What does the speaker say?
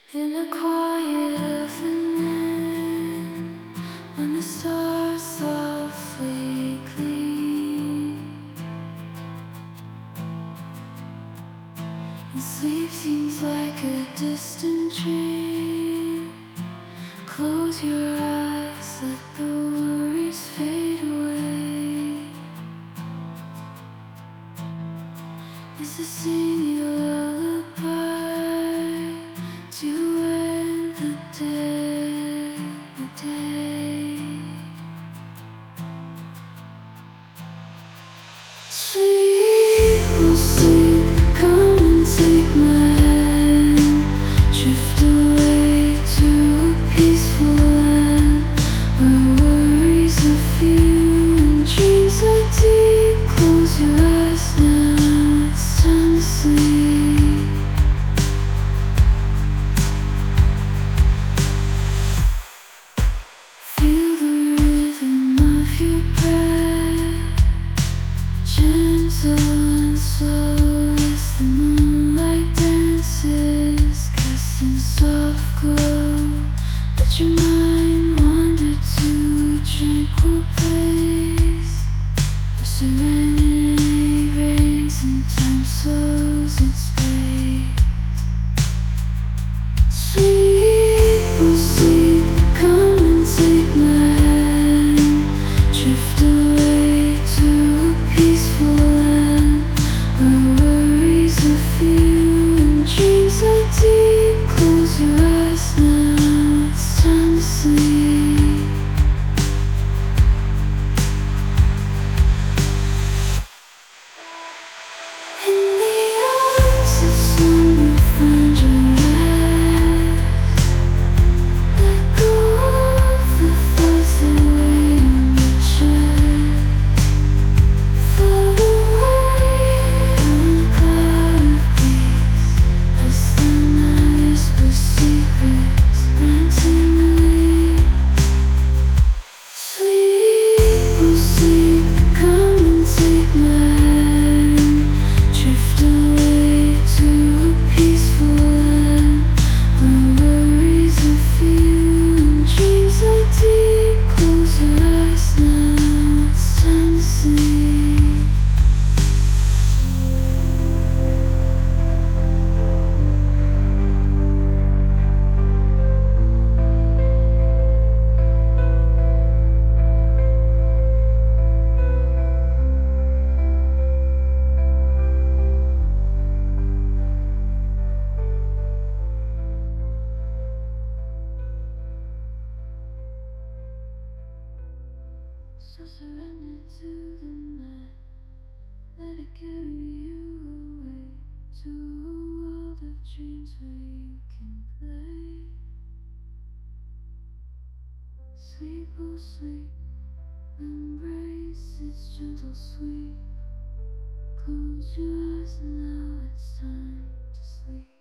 In the quiet of the night, when the stars softly gleam, and sleep seems like a distant dream. Close your eyes, let the worries fade away. It's a sing your lullaby to end the day, Sleep, oh sleep, come and take my hand. Drift away to a peaceful land where worries are few and dreams are deep. Close your eyes now, it's time to sleep. Feel the rhythm of your breath, gentle and slow as the moonlight dances, casting soft glow. Let your mind wander to a tranquil place where serenity reigns and time slows its pace. Sleep, oh sleep, come and take my hand. Drift away to a peaceful land where worries are few and dreams are deep. Close your eyes now, it's time to sleep. In the arms of slumber, find your rest. Let go of the thoughts that weigh on your chest. Float away on a cloud of peace as the night whispers secrets randomly. Sleep, oh sleep, come and take my hand. Drift away to a peaceful land where worries are few and dreams are deep. Close your eyes now, it's time to sleep. So surrender to the night, let it carry you away to a world of dreams where you can play. Sleep, oh sleep, embrace its gentle sweep. Close your eyes now, it's time to sleep.